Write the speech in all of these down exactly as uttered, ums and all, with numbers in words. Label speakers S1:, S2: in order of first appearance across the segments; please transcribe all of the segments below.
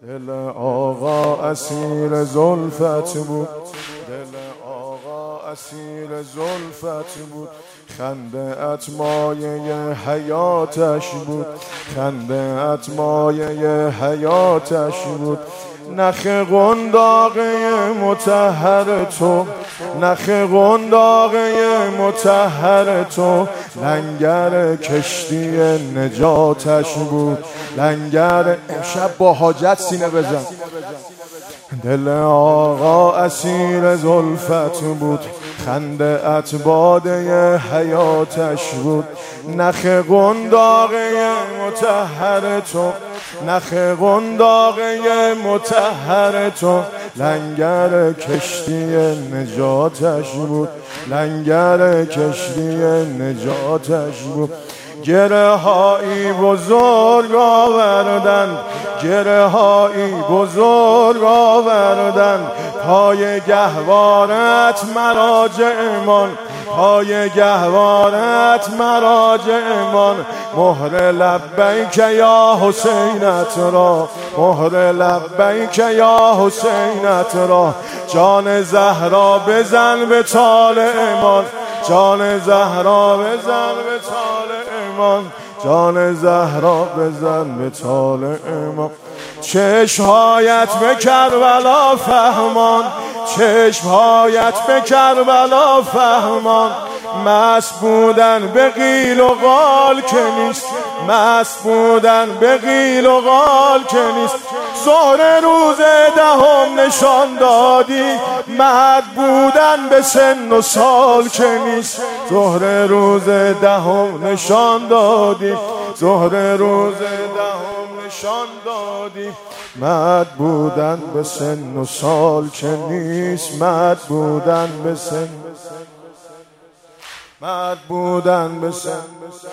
S1: دل آقا اسیر زلفت بود، دل آقا اسیر زلفت بود، خنده ات مایه حیاتش بود، خنده ات مایه حیاتش بود. نخ قنداقه مطهر تو، نخ قنداقه مطهر تو، لنگر کشتی نجاتش بود، لنگر. امشب با حاجت سینه بزن. دل آقا اسیر زلفت بود، خنده ات باده حیاتش بود. نخ قنداقه مطهر تو، نخ قنداقه مطهر تو، لنگر کشتی نجاتش بود، لنگر کشتی نجاتش بود. گره هایی بزرگ آوردن، گره هایی بزرگ آوردن، پای گهوارت مراجعمان، پای گهوارت مراجعمان. مهر لبیک یا حسینت را، مهر لبیک یا حسینت را. جان زهرا بزن به طالعمان، جان زهرا بزن به طالعمان، جان زهرا بزن به طالعمان. چشمهایت به کربلا فهمان، چشمهایت به کربلا فهمان. مست بودن به قیل و قال که نیست، مست بودن به قیل و قال که نیست. ظهر روز دهم نشان دادی، مرد بودن به سن و سال که نیست. ظهر روز دهم نشان دادی، ظهر روز دهم نشان دادی، مرد بودن به سن و سال که نیست. مرد بودن به سن، مرد بودن به سن.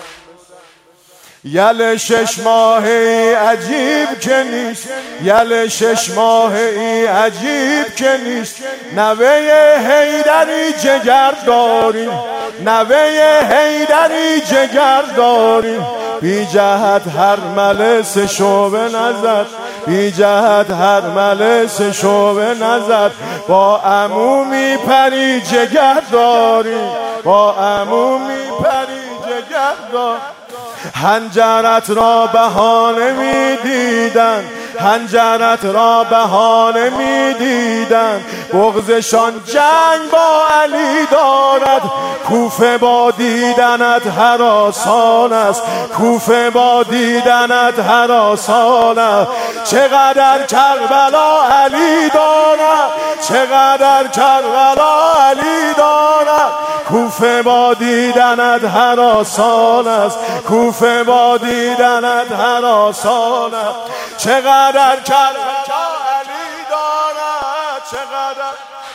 S1: یل شش ماهی عجیب که نیست، یل شش ماهی عجیب که نیست. نوه حیدری جگر داری، نوه حیدری جگر داری. بی جهت هر ملس شعبه نزد، بی جهت هر ملس شعبه نزد. با عمومی پری جگر داری، با عمومی پری جگر داری. حنجرت را بهانه می دیدن، حنجرت را بهانه می دیدن. بغضشان جنگ با علی دارد، کوفه با دیدنت هراسان است، کوفه با دیدنت هراسان است. چقدر کربلا علی دارد، چقدر کربلا علی دارد. کوفه با دیدنت هراسان است، کوفه با دیدنت هراسان است. چقدر کربلا علی دارد، چقدر